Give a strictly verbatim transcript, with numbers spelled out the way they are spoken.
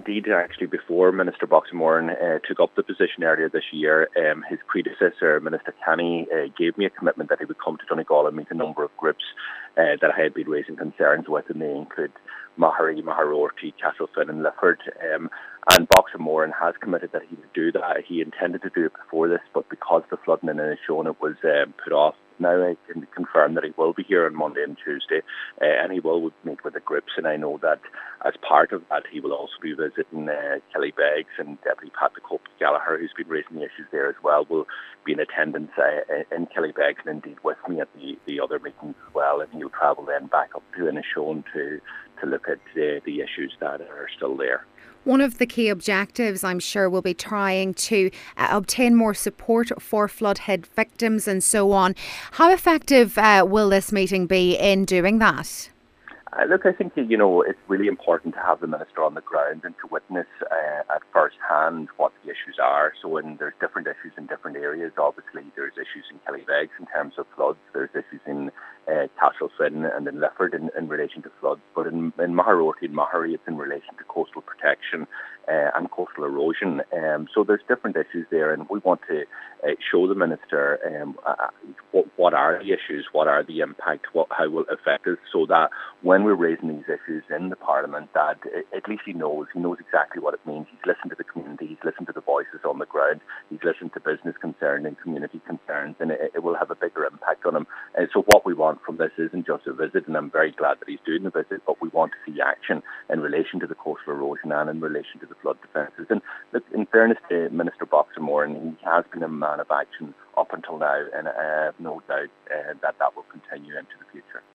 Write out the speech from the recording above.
indeed, actually, before Minister Boxer-Moran uh, took up the position earlier this year, um, his predecessor, Minister Kenny, uh, gave me a commitment that he would come to Donegal and meet a number of groups uh, that I had been raising concerns with, and they include Mahari, Maharorty, Castlefin and Lifford. Um, and Boxer-Moran has committed that he would do that. He intended to do it before this, but because the flooding in Inishowen, it was um, put off. Now I can confirm that he will be here on Monday and Tuesday, uh, and he will meet with the groups. And I know that as part of that, he will also be visiting uh, Killybegs, and Deputy Pat the Cope Gallagher, who's been raising the issues there as well, will be in attendance uh, in Killybegs and indeed with me at the, the other meetings as well. And he'll travel then back up to Inishowen to, to look at uh, the issues that are still there. One of the key objectives, I'm sure, will be trying to uh, obtain more support for floodhead victims and so on. How effective uh, will this meeting be in doing that? Uh, look, I think, you know, it's really important to have the Minister on the ground and to witness uh, at first hand what the issues are. So when there's different issues in different areas, obviously there's issues in Killybegs in terms of floods, there's issues in uh, Castlefin and in Lifford in, in relation to floods, but in, in Maharorty and Mahari it's in relation to coastal protection uh, and coastal erosion. Um, so there's different issues there, and we want to uh, show the Minister um, uh, what, what are the issues, what are the impact, what, how will it affect us, so that when we're raising these issues in the Parliament, that at least he knows, he knows exactly what it means. He's listened to the community, he's listened to the voices on the ground, he's listened to business concerns and community concerns, and it, it will have a bigger impact on him. And so what we want from this isn't just a visit, and I'm very glad that he's doing the visit, but we want to see action in relation to the coastal erosion and in relation to the flood defences. And look, in fairness to Minister Boxer-Moran, he has been a man of action up until now, and I have no doubt uh, that that will continue into the future.